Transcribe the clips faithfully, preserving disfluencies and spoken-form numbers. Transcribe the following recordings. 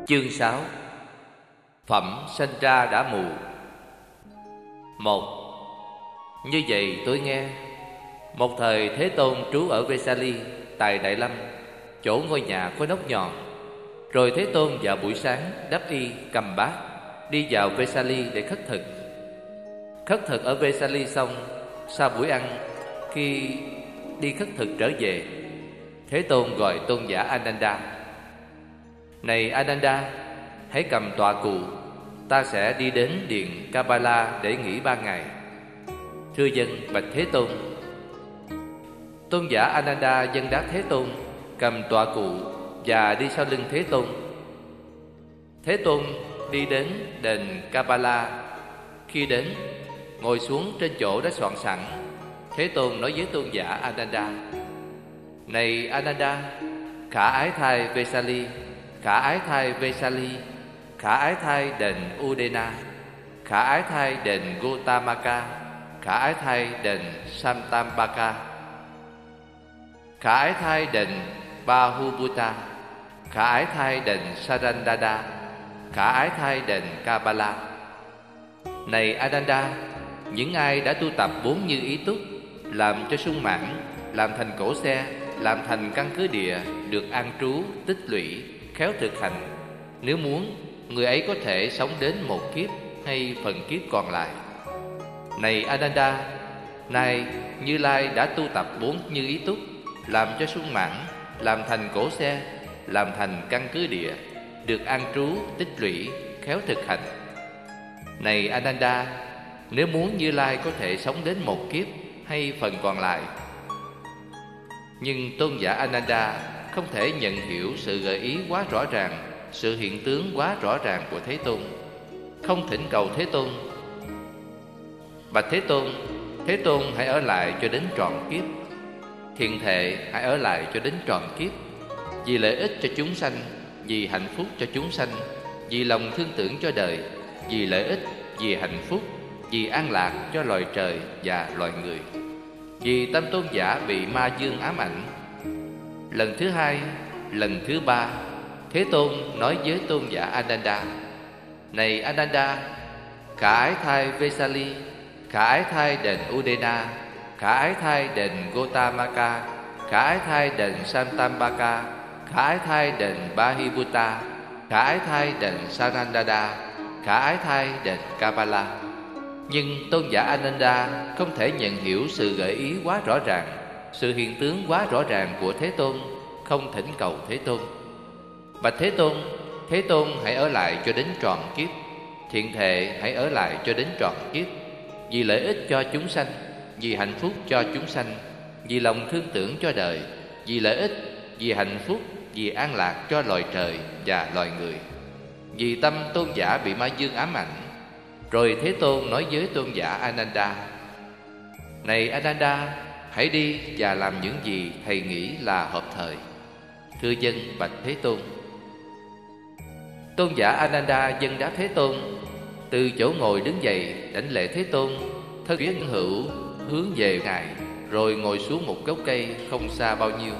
Chương sáu. Phẩm sanh ra đã mù. Một. Như vậy tôi nghe, một thời Thế Tôn trú ở Vesali tại Đại Lâm, chỗ ngôi nhà có nóc nhọn. Rồi Thế Tôn vào buổi sáng đắp y cầm bát, đi vào Vesali để khất thực. Khất thực ở Vesali xong, sau buổi ăn, khi đi khất thực trở về, Thế Tôn gọi tôn giả Ananda: Này Ananda, hãy cầm tọa cụ, ta sẽ đi đến điện Kapala để nghỉ ba ngày. Thưa dân, bạch Thế Tôn. Tôn giả Ananda dâng đáp Thế Tôn, cầm tọa cụ và đi sau lưng Thế Tôn. Thế Tôn đi đến đền Kapala. Khi đến, ngồi xuống trên chỗ đã soạn sẵn. Thế Tôn nói với tôn giả Ananda: Này Ananda, khả ái thai Vesali, khả ái thai Vesali, khả ái thai đền Udena, khả ái thai đền Gotamaka, khả ái thai đền Samtambaka, khả ái thai đền Bahubhuta, khả ái thai đền Sarandada, khả ái thai đền Kapala. Này Ananda, những ai đã tu tập bốn như ý túc, làm cho sung mãn, làm thành cổ xe, làm thành căn cứ địa, được an trú, tích lũy, khéo thực hành, nếu muốn, người ấy có thể sống đến một kiếp hay phần kiếp còn lại. Này Ananda, nay Như Lai đã tu tập bốn như ý túc, làm cho sung mãn, làm thành cổ xe, làm thành căn cứ địa, được an trú, tích lũy, khéo thực hành. Này Ananda, nếu muốn Như Lai có thể sống đến một kiếp hay phần còn lại. Nhưng tôn giả Ananda không thể nhận hiểu sự gợi ý quá rõ ràng, sự hiện tướng quá rõ ràng của Thế Tôn, không thỉnh cầu Thế Tôn: Bạch Thế Tôn, Thế Tôn hãy ở lại cho đến trọn kiếp. Thiện thệ hãy ở lại cho đến trọn kiếp, vì lợi ích cho chúng sanh, vì hạnh phúc cho chúng sanh, vì lòng thương tưởng cho đời, vì lợi ích, vì hạnh phúc, vì an lạc cho loài trời và loài người. Vì tâm tôn giả bị ma dương ám ảnh. Lần thứ hai, lần thứ ba, Thế Tôn nói với tôn giả Ananda: Này Ananda, khả ái thai Vesali, khả ái thai đền Udena, khả ái thai đền Gotamaka, khả ái thai đền Samtambaka, khả ái thai đền Bahibhuta, khả ái thai đền Sarandada, khả ái thai đền Kapala. Nhưng tôn giả Ananda không thể nhận hiểu sự gợi ý quá rõ ràng, sự hiện tướng quá rõ ràng của Thế Tôn, không thỉnh cầu Thế Tôn: Bạch Thế Tôn, Thế Tôn hãy ở lại cho đến trọn kiếp. Thiện thệ hãy ở lại cho đến trọn kiếp, vì lợi ích cho chúng sanh, vì hạnh phúc cho chúng sanh, vì lòng thương tưởng cho đời, vì lợi ích, vì hạnh phúc, vì an lạc cho loài trời và loài người. Vì tâm tôn giả bị ma dương ám ảnh. Rồi Thế Tôn nói với tôn giả Ananda: Này Ananda, hãy đi và làm những gì thầy nghĩ là hợp thời. Thưa dân, bạch Thế Tôn. Tôn giả Ananda dâng đáp Thế Tôn, từ chỗ ngồi đứng dậy, đảnh lễ Thế Tôn, thân phía hữu hướng về ngài, rồi ngồi xuống một gốc cây không xa bao nhiêu.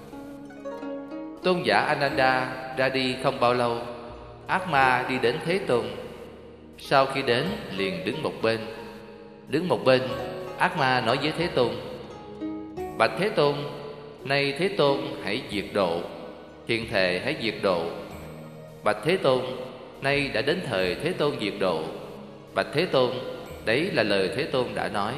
Tôn giả Ananda ra đi không bao lâu, ác ma đi đến Thế Tôn. Sau khi đến liền đứng một bên. Đứng một bên, ác ma nói với Thế Tôn: Bạch Thế Tôn, nay Thế Tôn hãy diệt độ. Thiện thệ hãy diệt độ. Bạch Thế Tôn, nay đã đến thời Thế Tôn diệt độ. Bạch Thế Tôn, đấy là lời Thế Tôn đã nói.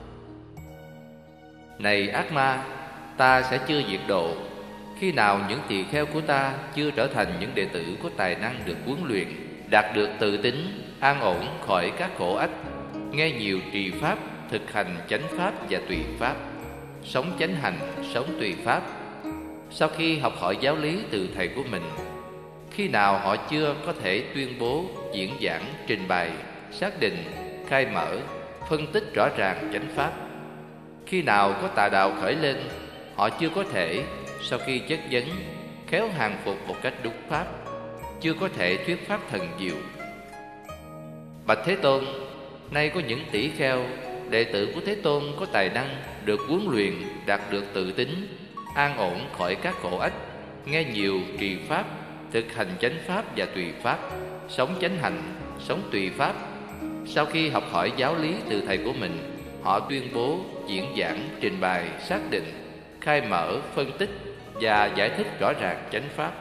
Này ác ma, ta sẽ chưa diệt độ. Khi nào những tỳ kheo của ta chưa trở thành những đệ tử có tài năng được huấn luyện, đạt được tự tính, an ổn khỏi các khổ ách, nghe nhiều trì pháp, thực hành chánh pháp và tùy pháp, sống chánh hành, sống tùy pháp. Sau khi học hỏi giáo lý từ thầy của mình, khi nào họ chưa có thể tuyên bố, diễn giảng, trình bày, xác định, khai mở, phân tích rõ ràng chánh pháp, khi nào có tà đạo khởi lên, họ chưa có thể, sau khi chất vấn, khéo hàng phục một cách đúng pháp, chưa có thể thuyết pháp thần diệu. Bạch Thế Tôn, nay có những tỷ kheo, đệ tử của Thế Tôn có tài năng, được huấn luyện, đạt được tự tính, an ổn khỏi các khổ ách, nghe nhiều trì pháp, thực hành chánh pháp và tùy pháp, sống chánh hạnh, sống tùy pháp. Sau khi học hỏi giáo lý từ thầy của mình, họ tuyên bố, diễn giảng, trình bày, xác định, khai mở, phân tích và giải thích rõ ràng chánh pháp.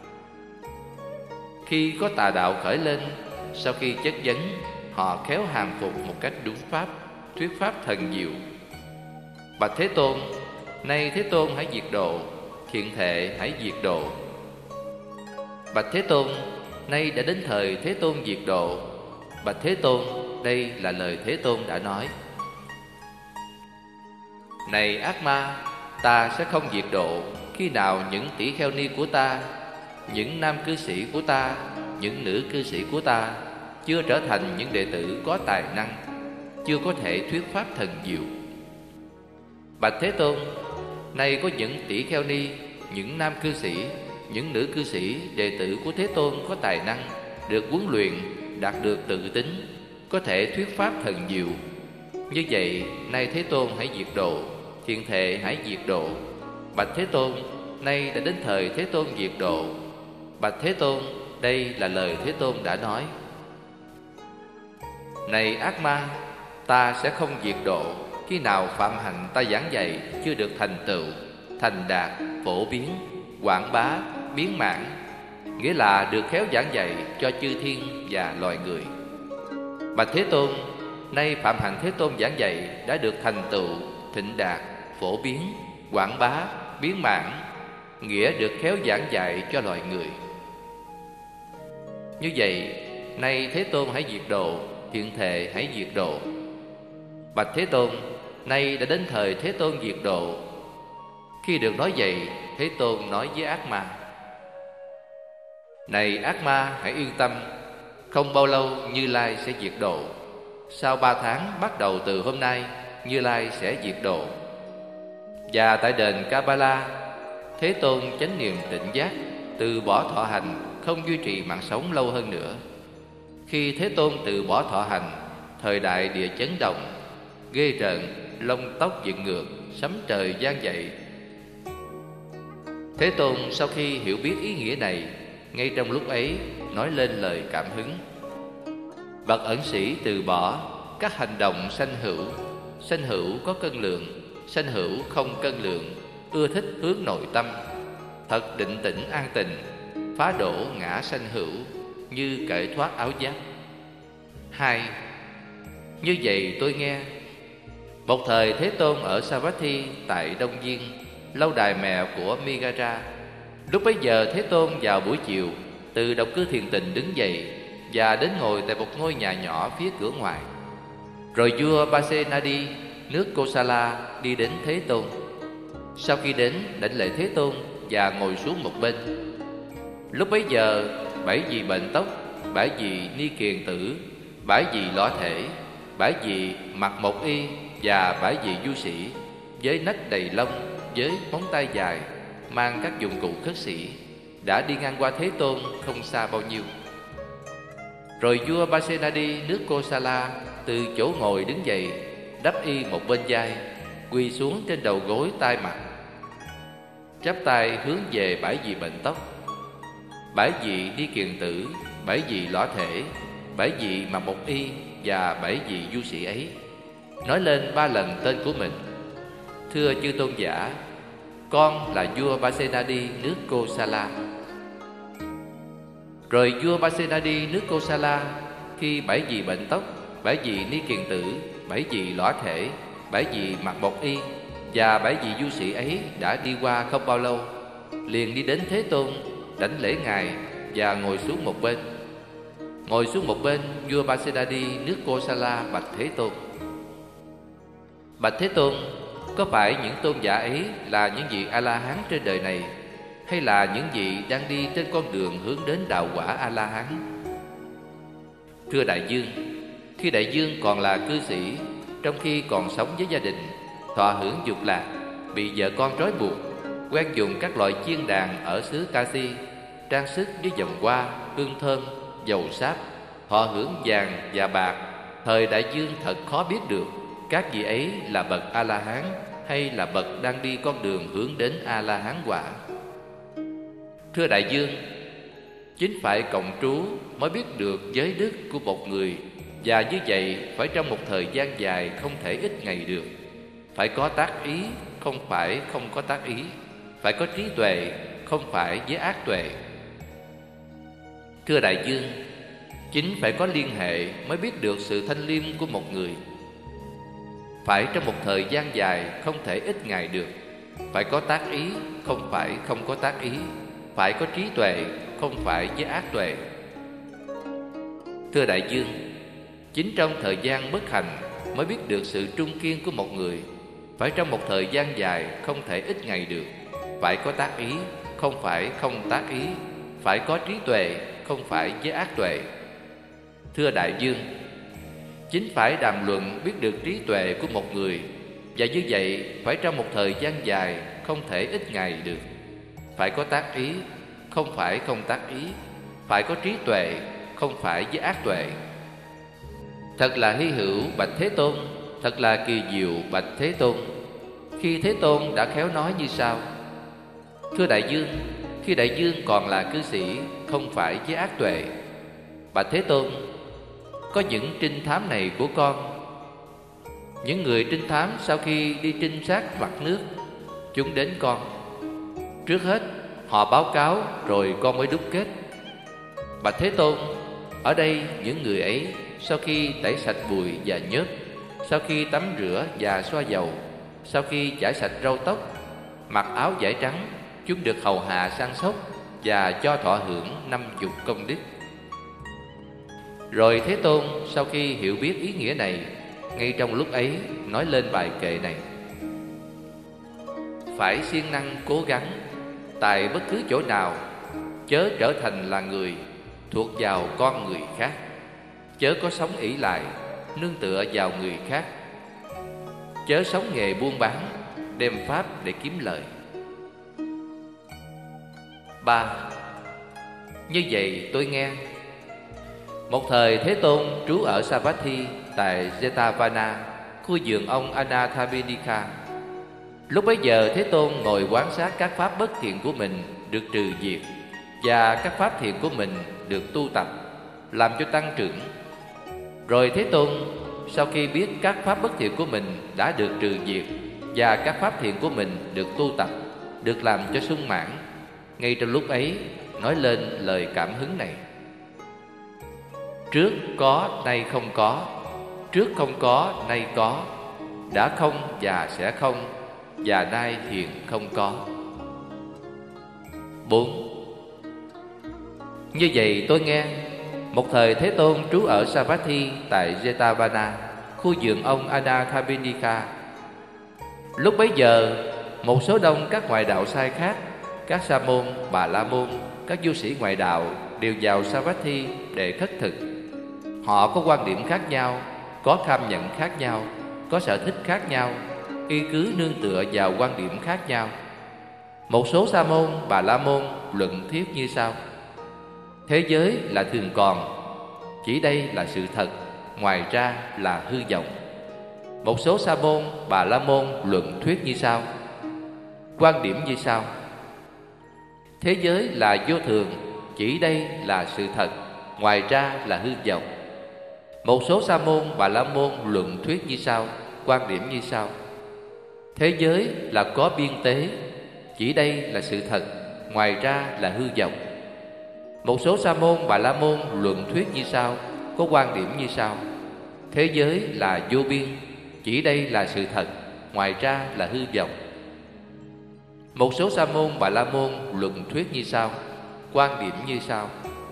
Khi có tà đạo khởi lên, sau khi chất vấn, họ khéo hàm phục một cách đúng pháp, thuyết pháp thần diệu. Bạch Thế Tôn, nay Thế Tôn hãy diệt độ, thiện thệ hãy diệt độ. Bạch Thế Tôn, nay đã đến thời Thế Tôn diệt độ. Bạch Thế Tôn, đây là lời Thế Tôn đã nói. Này ác ma, ta sẽ không diệt độ khi nào những tỷ kheo ni của ta, những nam cư sĩ của ta, những nữ cư sĩ của ta chưa trở thành những đệ tử có tài năng, chưa có thể thuyết pháp thần diệu. Bạch Thế Tôn, nay có những tỷ kheo ni, những nam cư sĩ, những nữ cư sĩ, đệ tử của Thế Tôn có tài năng, được huấn luyện, đạt được tự tính, có thể thuyết pháp thần diệu. Như vậy, nay Thế Tôn hãy diệt độ, thiện thệ hãy diệt độ. Bạch Thế Tôn, nay đã đến thời Thế Tôn diệt độ. Bạch Thế Tôn, đây là lời Thế Tôn đã nói. Này ác ma, ta sẽ không diệt độ khi nào phạm hạnh ta giảng dạy chưa được thành tựu, thành đạt, phổ biến, quảng bá, biến mãn, nghĩa là được khéo giảng dạy cho chư thiên và loài người. Bạch Thế Tôn, nay phạm hạnh Thế Tôn giảng dạy đã được thành tựu, thịnh đạt, phổ biến, quảng bá, biến mãn, nghĩa được khéo giảng dạy cho loài người. Như vậy, nay Thế Tôn hãy diệt độ, thiện thệ hãy diệt độ. Bạch Thế Tôn, nay đã đến thời Thế Tôn diệt độ. Khi được nói vậy, Thế Tôn nói với ác ma: Này ác ma, hãy yên tâm, không bao lâu Như Lai sẽ diệt độ. Sau ba tháng bắt đầu từ hôm nay, Như Lai sẽ diệt độ. Và tại đền Kabbalah, Thế Tôn chánh niệm tỉnh giác, từ bỏ thọ hành, không duy trì mạng sống lâu hơn nữa. Khi Thế Tôn từ bỏ thọ hành, thời đại địa chấn động, ghê rợn, lông tóc dựng ngược, sấm trời vang dậy. Thế Tôn sau khi hiểu biết ý nghĩa này, ngay trong lúc ấy nói lên lời cảm hứng: Bậc ẩn sĩ từ bỏ các hành động sanh hữu, sanh hữu có cân lượng, sanh hữu không cân lượng, ưa thích hướng nội tâm, thật định tĩnh an tình, phá đổ ngã sanh hữu, như cởi thoát áo giáp. Hai. Như vậy tôi nghe, một thời Thế Tôn ở Savatthi tại Đông Viên, lâu đài mèo của Megara. Lúc bấy giờ Thế Tôn vào buổi chiều từ độc cư thiền tịnh đứng dậy và đến ngồi tại một ngôi nhà nhỏ phía cửa ngoài. Rồi vua Pasenadi nước Kosala đi đến Thế Tôn. Sau khi đến, đảnh lễ Thế Tôn và ngồi xuống một bên. Lúc bấy giờ, bảy vị bệnh tóc, bảy vị ni kiền tử, bảy vị lõa thể, bảy vị mặc một y và bảy vị du sĩ với nách đầy lông, với móng tay dài, mang các dụng cụ khất sĩ, đã đi ngang qua Thế Tôn không xa bao nhiêu. Rồi vua Pasenadi nước Kosala từ chỗ ngồi đứng dậy, đắp y một bên vai, quỳ xuống trên đầu gối tai mặt, chắp tay hướng về bảy vị bệnh tóc, bảy vị đi kiền tử, bảy vị lõa thể, bảy vị mặc một y và bảy vị du sĩ ấy, nói lên ba lần tên của mình: Thưa chư tôn giả, con là vua Pasenadi nước Kosala. Rồi vua Pasenadi nước Kosala, khi bảy vị bệnh tóc, bảy vị ni kiền tử, bảy vị lõa thể, bảy vị mặc một y và bảy vị du sĩ ấy đã đi qua không bao lâu, liền đi đến Thế Tôn, đảnh lễ ngài và ngồi xuống một bên. Ngồi xuống một bên, vua Pasenadi nước Kosala bạch Thế Tôn: Bạch Thế Tôn, có phải những tôn giả ấy là những vị A-la-hán trên đời này, hay là những vị đang đi trên con đường hướng đến đạo quả A-la-hán? Thưa đại vương, khi đại vương còn là cư sĩ, trong khi còn sống với gia đình, thọ hưởng dục lạc, bị vợ con trói buộc, quen dùng các loại chiên đàn ở xứ Kasi, trang sức với vòng hoa, hương thơm, dầu sáp, thọ hưởng vàng và bạc, thời đại vương thật khó biết được các vị ấy là bậc A-la-hán hay là bậc đang đi con đường hướng đến A-la-hán quả. Thưa đại vương, Chính phải cộng trú mới biết được giới đức của một người, và như vậy phải trong một thời gian dài, không thể ít ngày được. Phải có tác ý, không phải không có tác ý. Phải có trí tuệ, không phải với ác tuệ. Thưa đại dương, chính phải có liên hệ mới biết được sự thanh liêm của một người. Phải trong một thời gian dài, không thể ít ngày được. Phải có tác ý, không phải không có tác ý. Phải có trí tuệ, không phải với ác tuệ. Thưa đại dương, chính trong thời gian bất hành mới biết được sự trung kiên của một người. Phải trong một thời gian dài, không thể ít ngày được. Phải có tác ý, không phải không tác ý. Phải có trí tuệ, không phải với ác tuệ. Thưa đại dương, chính phải đàm luận biết được trí tuệ của một người, và như vậy phải trong một thời gian dài, không thể ít ngày được. Phải có tác ý, không phải không tác ý. Phải có trí tuệ, không phải với ác tuệ. Thật là hy hữu bạch Thế Tôn, thật là kỳ diệu bạch Thế Tôn, khi Thế Tôn đã khéo nói như sau: Thưa đại dương, khi đại dương còn là cư sĩ, không phải với ác tuệ. Bạch Thế Tôn, có những trinh thám này của con. Những người trinh thám sau khi đi trinh sát mặt nước, chúng đến con. Trước hết họ báo cáo, rồi con mới đúc kết. Bạch Thế Tôn, ở đây những người ấy sau khi tẩy sạch bụi và nhớp, sau khi tắm rửa và xoa dầu, sau khi chải sạch râu tóc, mặc áo vải trắng, chúng được hầu hạ săn sóc và cho thọ hưởng năm chục công đức. Rồi Thế Tôn sau khi hiểu biết ý nghĩa này, ngay trong lúc ấy nói lên bài kệ này: Phải siêng năng cố gắng, tại bất cứ chỗ nào, chớ trở thành là người thuộc vào con người khác. Chớ có sống ỷ lại, nương tựa vào người khác. Chớ sống nghề buôn bán, đem pháp để kiếm lợi. Ba. Như vậy tôi nghe. Một thời Thế Tôn trú ở Savatthi tại Jetavana, khu vườn ông Anathapindika. Lúc bấy giờ Thế Tôn ngồi quan sát các pháp bất thiện của mình được trừ diệt, và các pháp thiện của mình được tu tập, làm cho tăng trưởng. Rồi Thế Tôn sau khi biết các pháp bất thiện của mình đã được trừ diệt, và các pháp thiện của mình được tu tập, được làm cho sung mãn, ngay trong lúc ấy nói lên lời cảm hứng này: Trước có nay không có, trước không có nay có, đã không và sẽ không, và nay hiện không có. Bốn. Như vậy tôi nghe. Một thời Thế Tôn trú ở Savatthi tại Jetavana, khu vườn ông Anathapindika. Lúc bấy giờ, một số đông các ngoại đạo sai khác, các sa môn, bà la môn, các du sĩ ngoại đạo đều vào Savatthi để khất thực. Họ có quan điểm khác nhau, có tham nhận khác nhau, có sở thích khác nhau, y cứ nương tựa vào quan điểm khác nhau. Một số sa môn, bà la môn luận thuyết như sau: Thế giới là thường còn, chỉ đây là sự thật, ngoài ra là hư vọng. Một số sa môn, bà la môn luận thuyết như sau: Quan điểm như sau: Thế giới là vô thường, chỉ đây là sự thật, ngoài ra là hư vọng. Một số sa môn, bà la môn luận thuyết như sau: Quan điểm như sau: Thế giới là có biên tế, chỉ đây là sự thật, ngoài ra là hư vọng. Một số sa môn, bà la môn luận thuyết như sau, có quan điểm như sau: Thế giới là vô biên, chỉ đây là sự thật, ngoài ra là hư vọng. Một số sa môn, bà la môn luận thuyết như sau, quan điểm như sau: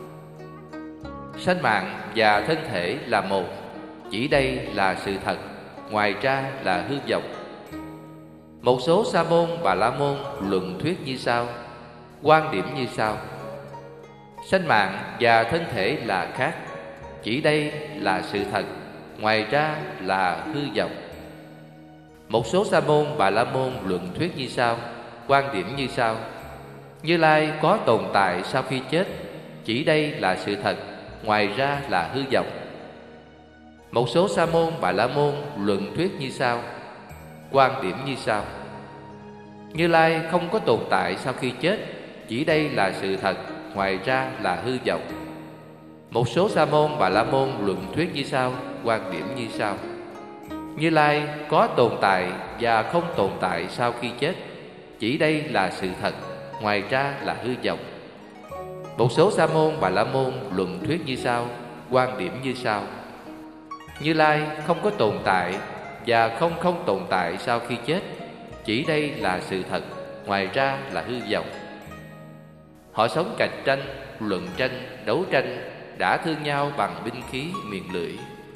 Sanh mạng và thân thể là một, chỉ đây là sự thật, ngoài ra là hư vọng. Một số sa môn, bà la môn luận thuyết như sau, quan điểm như sau: Sanh mạng và thân thể là khác, chỉ đây là sự thật, ngoài ra là hư vọng. Một số sa môn, bà la môn luận thuyết như sau, quan điểm như sau: Như Lai có tồn tại sau khi chết, chỉ đây là sự thật, ngoài ra là hư vọng. Một số sa môn, bà la môn luận thuyết như sau, quan điểm như sau: Như Lai không có tồn tại sau khi chết, chỉ đây là sự thật, ngoài ra là hư vọng. Một số sa môn Bà La Môn luận thuyết như sau, quan điểm như sau: Như Lai có tồn tại và không tồn tại sau khi chết, chỉ đây là sự thật, ngoài ra là hư vọng. Một số sa môn Bà La Môn luận thuyết như sau, quan điểm như sau: Như Lai không có tồn tại và không không tồn tại sau khi chết, chỉ đây là sự thật, ngoài ra là hư vọng. Họ sống cạnh tranh, luận tranh, đấu tranh, đã thương nhau bằng binh khí miệng lưỡi.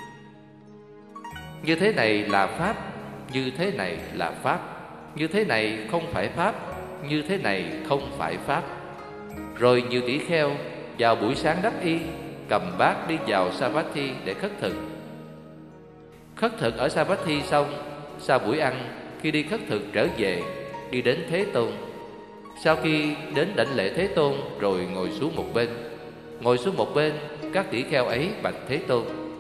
Như thế này là pháp, như thế này là pháp, như thế này không phải pháp, như thế này không phải pháp. Rồi nhiều tỷ kheo vào buổi sáng đắc y, cầm bát đi vào Savatthi để khất thực. Khất thực ở Savatthi xong, sau buổi ăn, khi đi khất thực trở về, đi đến Thế Tôn. Sau khi đến đảnh lễ Thế Tôn rồi ngồi xuống một bên. Ngồi xuống một bên, các tỷ kheo ấy bạch Thế Tôn: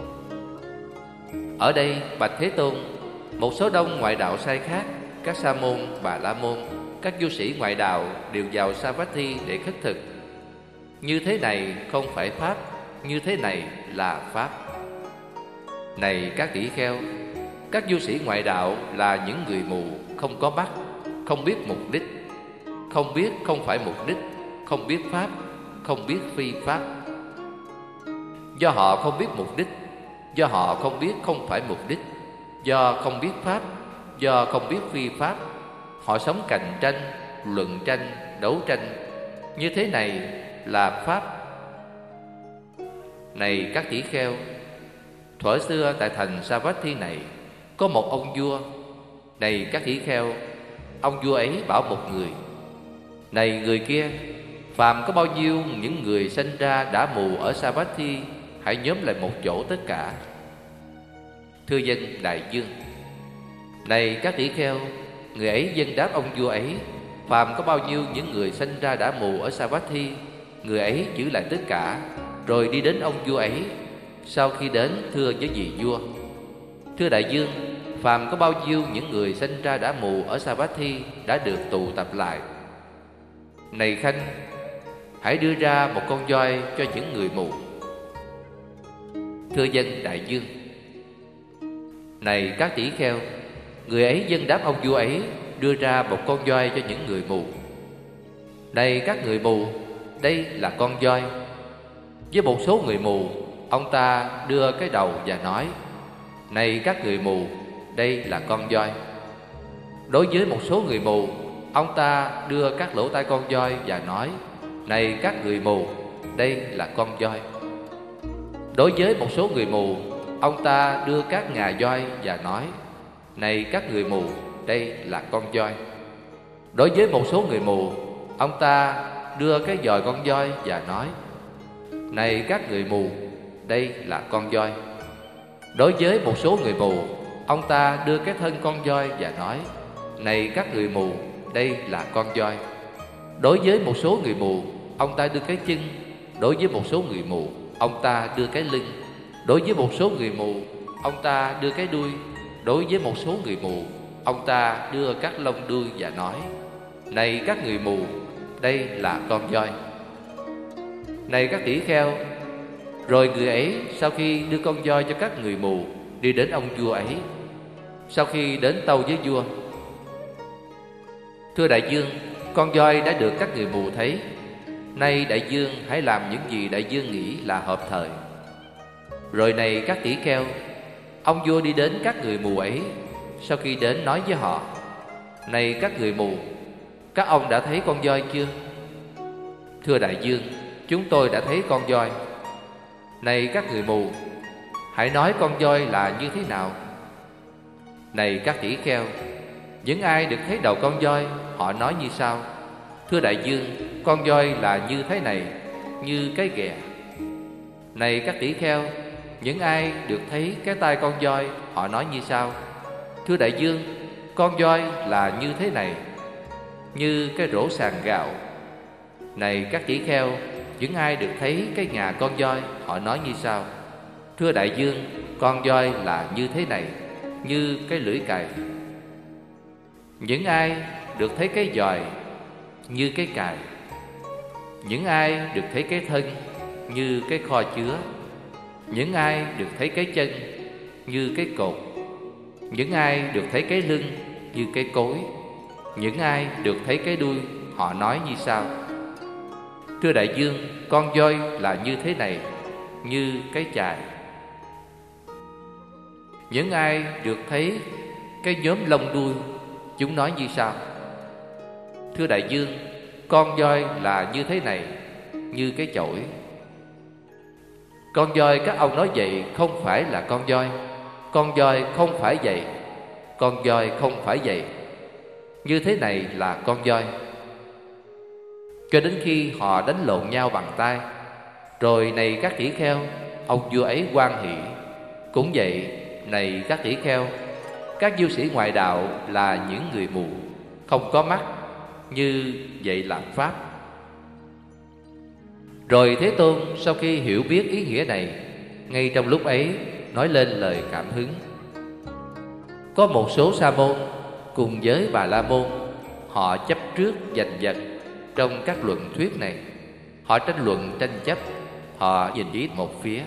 Ở đây bạch Thế Tôn, một số đông ngoại đạo sai khác, các sa môn, Bà La Môn, các du sĩ ngoại đạo đều vào Savatthi để khất thực. Như thế này không phải pháp, như thế này là pháp. Này các tỷ kheo, các du sĩ ngoại đạo là những người mù, không có mắt, không biết mục đích, không biết không phải mục đích, không biết pháp, không biết phi pháp. Do họ không biết mục đích, do họ không biết không phải mục đích, do không biết pháp, do không biết phi pháp, họ sống cạnh tranh, luận tranh, đấu tranh. Như thế này là pháp. Này các tỷ kheo, thuở xưa tại thành Savatthi này có một ông vua. Này các tỷ kheo, ông vua ấy bảo một người: Này người kia, phàm có bao nhiêu những người sanh ra đã mù ở Savatthi, hãy nhóm lại một chỗ tất cả. Thưa dân đại dương. Này các tỷ kheo, người ấy dân đáp ông vua ấy: Phàm có bao nhiêu những người sanh ra đã mù ở Savatthi, người ấy giữ lại tất cả, rồi đi đến ông vua ấy. Sau khi đến thưa với vị vua: Thưa đại dương, phàm có bao nhiêu những người sanh ra đã mù ở Savatthi đã được tụ tập lại. Này khanh, hãy đưa ra một con voi cho những người mù. Thưa dân đại dương. Này các tỷ kheo, người ấy dân đáp ông vua ấy đưa ra một con voi cho những người mù. Này các người mù, đây là con voi. Với một số người mù, ông ta đưa cái đầu và nói: Này các người mù, đây là con voi. Đối với một số người mù, ông ta đưa các lỗ tai con voi và nói: Này các người mù, đây là con voi. Đối với một số người mù, ông ta đưa các ngà voi và nói: Này các người mù, đây là con voi. Đối với một số người mù, ông ta đưa cái giòi con voi và nói: Này các người mù, đây là con voi. Đối với một số người mù, ông ta đưa cái thân con voi và nói: Này các người mù, đây là con voi. Đối với một số người mù, ông ta đưa cái chân. Đối với một số người mù, ông ta đưa cái lưng. Đối với một số người mù, ông ta đưa cái đuôi. Đối với một số người mù, ông ta đưa các lông đuôi và nói: Này các người mù, đây là con voi. Này các tỷ kheo, rồi người ấy sau khi đưa con voi cho các người mù, đi đến ông vua ấy. Sau khi đến tâu với vua: Thưa đại dương, con voi đã được các người mù thấy. Nay đại dương hãy làm những gì đại dương nghĩ là hợp thời. Rồi này các tỷ kheo, ông vua đi đến các người mù ấy. Sau khi đến nói với họ: Này các người mù, các ông đã thấy con voi chưa? Thưa đại dương, chúng tôi đã thấy con voi. Này các người mù, hãy nói con voi là như thế nào? Này các tỷ kheo, những ai được thấy đầu con voi, họ nói như sau: Thưa đại dương, con voi là như thế này, như cái ghè. Này các tỷ kheo, những ai được thấy cái tai con voi, họ nói như sau: Thưa đại dương, con voi là như thế này, như cái rổ sàn gạo. Này các tỷ kheo, những ai được thấy cái ngà con voi, họ nói như sau: Thưa đại dương, con voi là như thế này, như cái lưỡi cày. Những ai được thấy cái giòi, như cái cài. những ai được thấy cái thân như cái kho chứa, những ai được thấy cái chân như cái cột, những ai được thấy cái lưng như cái cối, những ai được thấy cái đuôi, họ nói như sau: Thưa đại dương, con voi là như thế này, như cái chài. Những ai được thấy cái nhóm lông đuôi, chúng nói như sau: Thưa đại dương, con voi là như thế này, như cái chổi. Con voi các ông nói vậy không phải là con voi, con voi không phải vậy, con voi không phải vậy, như thế này là con voi. Cho đến khi họ đánh lộn nhau bằng tay. Rồi này các tỷ kheo, ông vua ấy hoan hỷ. Cũng vậy, này các tỷ kheo, các du sĩ ngoại đạo là những người mù, không có mắt, như vậy là pháp. Rồi Thế Tôn sau khi hiểu biết ý nghĩa này, ngay trong lúc ấy nói lên lời cảm hứng. Có một số sa môn cùng với Bà La Môn, họ chấp trước giành giật trong các luận thuyết này. Họ tranh luận tranh chấp, họ nhìn ý một phía.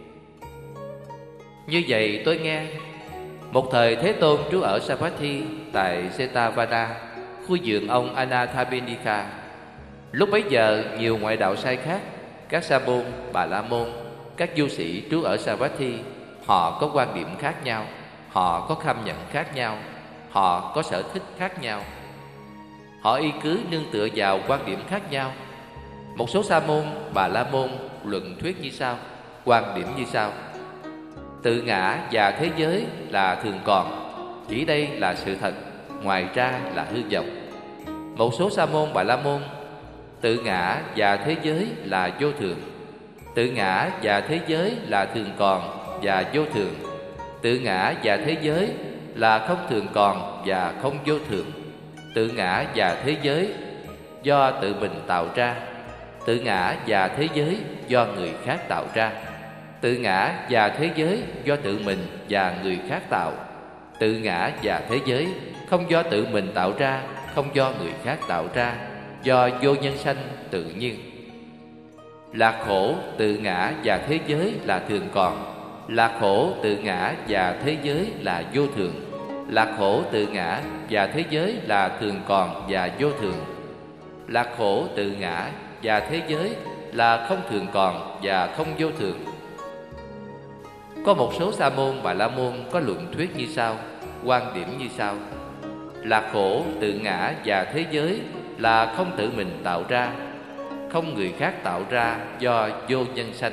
Như vậy tôi nghe, một thời Thế Tôn trú ở Savatthi tại Setavana, khu vườn ông Anathapindika. Lúc bấy giờ nhiều ngoại đạo sai khác, các sa môn, Bà La Môn, các du sĩ trú ở Savatthi, họ có quan điểm khác nhau, họ có khâm nhận khác nhau, họ có sở thích khác nhau. Họ y cứ nương tựa vào quan điểm khác nhau. Một số sa môn, Bà La Môn luận thuyết như sau, quan điểm như sau: Tự ngã và thế giới là thường còn, chỉ đây là sự thật, ngoài ra là hư vọng. Một số sa môn, Bà La Môn: Tự ngã và thế giới là vô thường, tự ngã và thế giới là thường còn và vô thường, tự ngã và thế giới là không thường còn và không vô thường, tự ngã và thế giới do tự mình tạo ra, tự ngã và thế giới do người khác tạo ra, tự ngã và thế giới do tự mình và người khác tạo, tự ngã và thế giới không do tự mình tạo ra, không do người khác tạo ra, do vô nhân sanh tự nhiên. Lạc khổ, tự ngã và thế giới là thường còn, lạc khổ, tự ngã và thế giới là vô thường, lạc khổ, tự ngã và thế giới là thường còn và vô thường, lạc khổ, tự ngã và thế giới là không thường còn và không vô thường. Có một số sa môn, Bà La Môn có luận thuyết như sau, quan điểm như sau: Lạc khổ, tự ngã và thế giới là không tự mình tạo ra, không người khác tạo ra, do vô nhân sanh.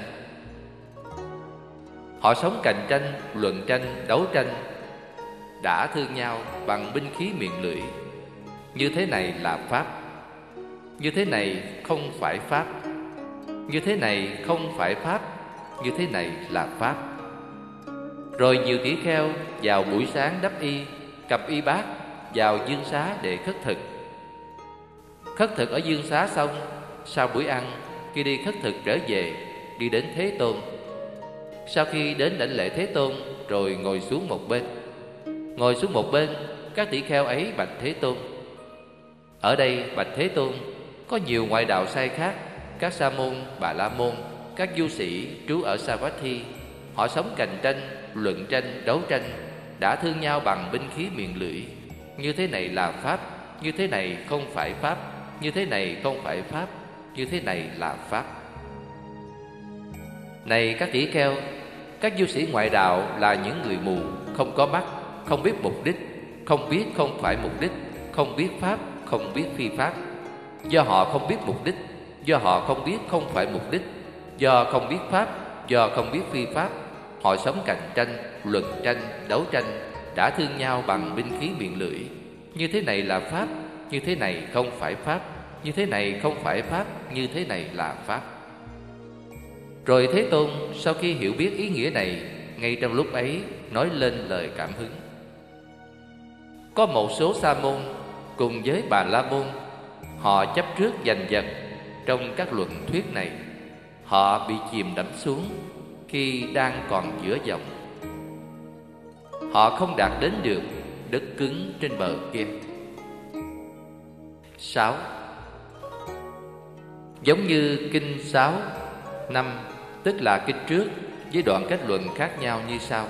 Họ sống cạnh tranh, luận tranh, đấu tranh, đã thương nhau bằng binh khí miệng lưỡi. Như thế này là pháp, như thế này không phải pháp, như thế này không phải pháp, như thế này là pháp. Rồi nhiều tỷ kheo vào buổi sáng đắp y, cầm y bát vào dương xá để khất thực. Khất thực ở dương xá xong, sau buổi ăn, khi đi khất thực trở về, đi đến Thế Tôn. Sau khi đến đảnh lễ Thế Tôn, rồi ngồi xuống một bên. Ngồi xuống một bên, các tỷ kheo ấy bạch Thế Tôn: Ở đây bạch Thế Tôn, có nhiều ngoại đạo sai khác, các sa môn, Bà La Môn, các du sĩ trú ở Savatthi, họ sống cạnh tranh, luận tranh, đấu tranh, đã thương nhau bằng binh khí miệng lưỡi. Như thế này là pháp, như thế này không phải pháp, như thế này không phải pháp, như thế này là pháp. Này các tỷ kheo, các du sĩ ngoại đạo là những người mù, không có mắt, không biết mục đích, không biết không phải mục đích, không biết pháp, không biết phi pháp. Do họ không biết mục đích, do họ không biết không phải mục đích, do không biết pháp, do không biết phi pháp, họ sống cạnh tranh, luận tranh, đấu tranh, đã thương nhau bằng binh khí miệng lưỡi. Như thế này là pháp, như thế này không phải pháp, như thế này không phải pháp, như thế này là pháp. Rồi Thế Tôn sau khi hiểu biết ý nghĩa này, ngay trong lúc ấy nói lên lời cảm hứng. Có một số sa môn cùng với Bà La Môn, họ chấp trước giành giật trong các luận thuyết này. Họ bị chìm đắm xuống khi đang còn giữa dòng. Họ không đạt đến được đất cứng trên bờ kia. Sáu. Giống như kinh sáu năm, tức là kinh trước, với đoạn kết luận khác nhau như sau.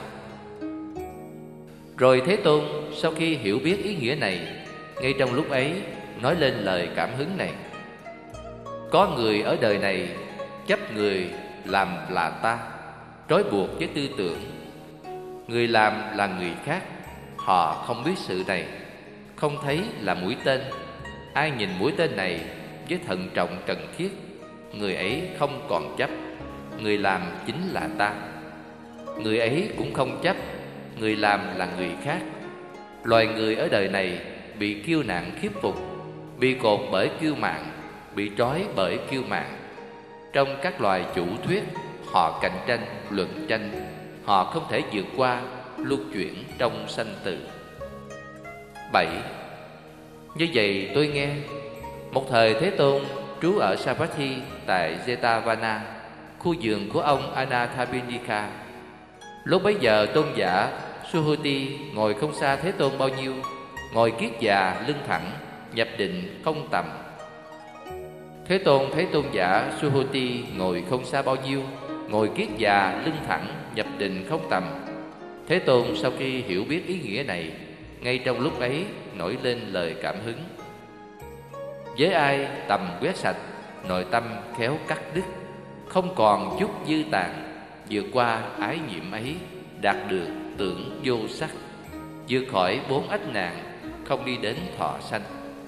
Rồi Thế Tôn sau khi hiểu biết ý nghĩa này, ngay trong lúc ấy nói lên lời cảm hứng này: có người ở đời này chấp người làm là ta, trói buộc với tư tưởng. Người làm là người khác, họ không biết sự này, không thấy là mũi tên. Ai nhìn mũi tên này với thận trọng cần thiết, người ấy không còn chấp. Người làm chính là ta. Người ấy cũng không chấp, người làm là người khác. Loài người ở đời này bị kiêu nạn khiếp phục, bị cột bởi kiêu mạn, bị trói bởi kiêu mạn. Trong các loài chủ thuyết, họ cạnh tranh, luận tranh. Họ không thể vượt qua, luân chuyển trong sanh tử. Bảy. Như vậy tôi nghe, một thời Thế Tôn trú ở Savatthi tại Jetavana, khu vườn của ông Anathapindika. Lúc bấy giờ tôn giả Suhuti ngồi không xa Thế Tôn bao nhiêu, ngồi kiết già lưng thẳng, nhập định không tầm. Thế Tôn thấy tôn giả Suhuti ngồi không xa bao nhiêu, ngồi kiết già lưng thẳng, nhập định không tầm. Thế Tôn sau khi hiểu biết ý nghĩa này, ngay trong lúc ấy nổi lên lời cảm hứng: với ai tầm quét sạch, nội tâm khéo cắt đứt, không còn chút dư tàn, vượt qua ái nhiễm ấy, đạt được tưởng vô sắc, vượt khỏi bốn ách nạn, không đi đến thọ sanh.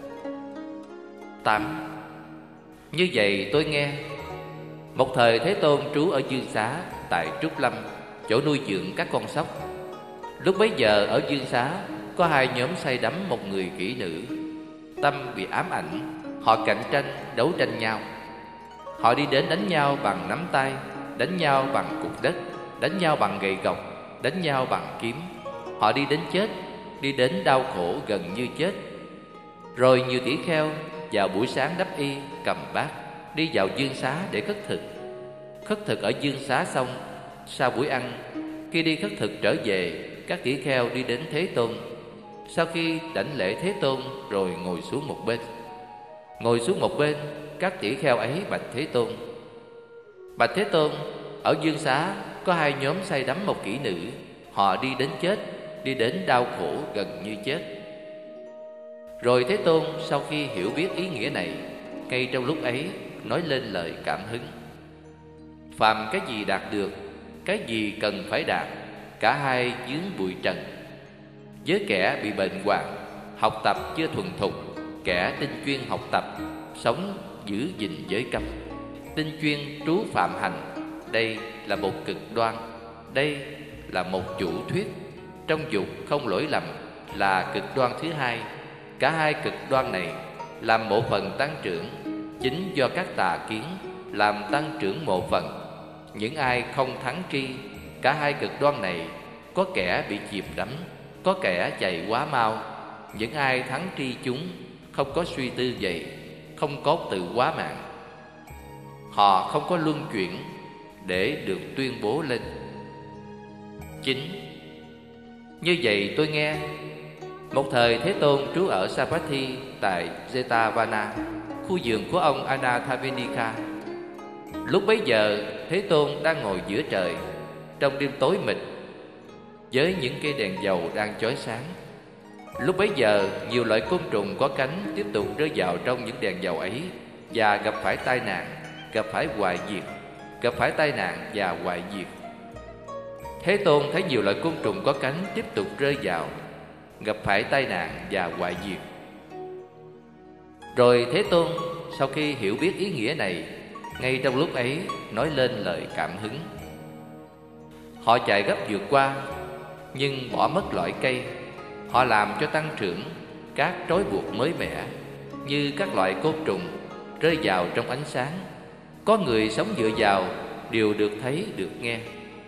Tám. Như vậy tôi nghe, một thời Thế Tôn trú ở Dương Xá tại Trúc Lâm, chỗ nuôi dưỡng các con sóc. Lúc bấy giờ ở Dương Xá có hai nhóm say đắm một người kỹ nữ. Tâm bị ám ảnh, họ cạnh tranh, đấu tranh nhau. Họ đi đến đánh nhau bằng nắm tay, đánh nhau bằng cục đất, đánh nhau bằng gậy gộc, đánh nhau bằng kiếm. Họ đi đến chết, đi đến đau khổ gần như chết. Rồi nhiều tỷ kheo vào buổi sáng đắp y, cầm bát, đi vào Dương Xá để khất thực. Khất thực ở Dương Xá xong, sau buổi ăn, khi đi khất thực trở về, các tỷ kheo đi đến Thế Tôn. Sau khi đảnh lễ Thế Tôn rồi ngồi xuống một bên. Ngồi xuống một bên, các tỷ kheo ấy bạch Thế Tôn: bạch Thế Tôn, ở Dương Xá có hai nhóm say đắm một kỹ nữ. Họ đi đến chết, đi đến đau khổ gần như chết. Rồi Thế Tôn sau khi hiểu biết ý nghĩa này, ngay trong lúc ấy nói lên lời cảm hứng: phàm cái gì đạt được, cái gì cần phải đạt, cả hai vướng bụi trần. Với kẻ bị bệnh hoạn, học tập chưa thuần thục, kẻ tinh chuyên học tập, sống giữ gìn giới cấm, tinh chuyên trú phạm hành, đây là một cực đoan. Đây là một chủ thuyết. Trong dục không lỗi lầm là cực đoan thứ hai. Cả hai cực đoan này làm một phần tăng trưởng, chính do các tà kiến làm tăng trưởng một phần. Những ai không thắng tri, cả hai cực đoan này, có kẻ bị chìm đắm, có kẻ chạy quá mau. Những ai thắng tri chúng, không có suy tư vậy, không có tự quá mạng, họ không có luân chuyển để được tuyên bố lên. Chín. Như vậy tôi nghe, một thời Thế Tôn trú ở Savatthi tại Jetavana, khu vườn của ông Anathapindika. Lúc bấy giờ Thế Tôn đang ngồi giữa trời, trong đêm tối mịt, với những cây đèn dầu đang chói sáng. Lúc bấy giờ nhiều loại côn trùng có cánh tiếp tục rơi vào trong những đèn dầu ấy, và gặp phải tai nạn, gặp phải hoại diệt, gặp phải tai nạn và hoại diệt. Thế Tôn thấy nhiều loại côn trùng có cánh tiếp tục rơi vào, gặp phải tai nạn và hoại diệt. Rồi Thế Tôn sau khi hiểu biết ý nghĩa này, ngay trong lúc ấy nói lên lời cảm hứng: họ chạy gấp vượt qua, nhưng bỏ mất loại cây. Họ làm cho tăng trưởng các trói buộc mới mẻ, như các loại côn trùng rơi vào trong ánh sáng. Có người sống dựa vào đều được thấy được nghe.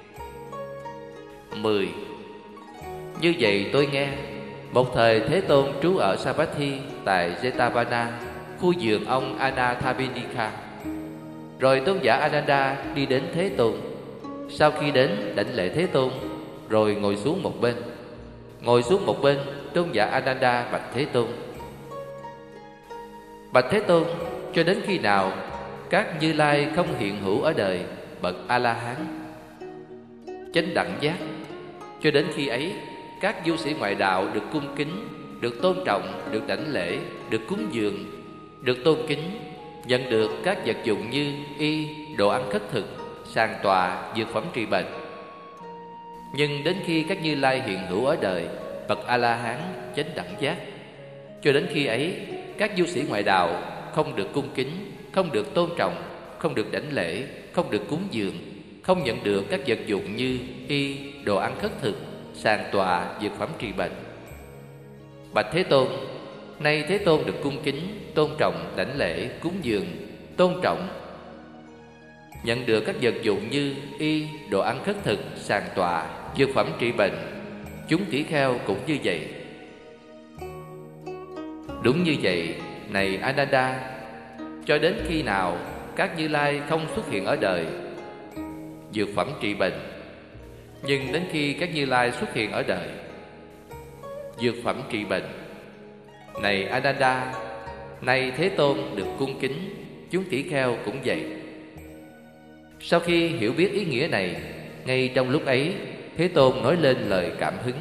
Mười. Như vậy tôi nghe, một thời Thế Tôn trú ở Savatthi tại Jetavana, khu vườn ông Anathapindika. Rồi tôn giả Ananda đi đến Thế Tôn. Sau khi đến đảnh lễ Thế Tôn, rồi ngồi xuống một bên. Ngồi xuống một bên, tôn giả Ananda bạch Thế Tôn: bạch Thế Tôn, cho đến khi nào các Như Lai không hiện hữu ở đời bậc A-la-hán chánh đẳng giác. Cho đến khi ấy, các du sĩ ngoại đạo được cung kính, được tôn trọng, được đảnh lễ, được cúng dường, được tôn kính, nhận được các vật dụng như y, đồ ăn khất thực, sàn tọa, dược phẩm trị bệnh. Nhưng đến khi các Như Lai hiện hữu ở đời bậc A-la-hán chánh đẳng giác, cho đến khi ấy, các du sĩ ngoại đạo không được cung kính, không được tôn trọng, không được đảnh lễ, không được cúng dường, không nhận được các vật dụng như y, đồ ăn khất thực, sàn tọa, dược phẩm trị bệnh. Bạch Thế Tôn, nay Thế Tôn được cung kính, tôn trọng, đảnh lễ, cúng dường, tôn trọng, nhận được các vật dụng như y, đồ ăn khất thực, sàn tọa, dược phẩm trị bệnh. Chúng tỷ kheo cũng như vậy. Đúng như vậy, này Ananda, cho đến khi nào các Như Lai không xuất hiện ở đời dược phẩm trị bệnh, nhưng đến khi các Như Lai xuất hiện ở đời dược phẩm trị bệnh, này Ananda, nay Thế Tôn được cung kính, chúng tỷ kheo cũng vậy. Sau khi hiểu biết ý nghĩa này, ngay trong lúc ấy, Thế Tôn nói lên lời cảm hứng.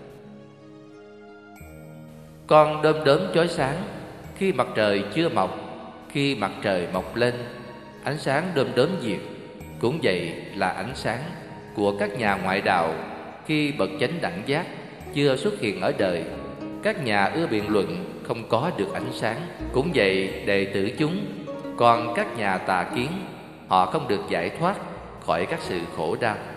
Con đom đóm chói sáng khi mặt trời chưa mọc, khi mặt trời mọc lên, ánh sáng đom đóm diệt. Cũng vậy là ánh sáng của các nhà ngoại đạo khi bậc chánh đẳng giác chưa xuất hiện ở đời. Các nhà ưa biện luận không có được ánh sáng. Cũng vậy đệ tử chúng. Còn các nhà tà kiến, họ không được giải thoát khỏi các sự khổ đau.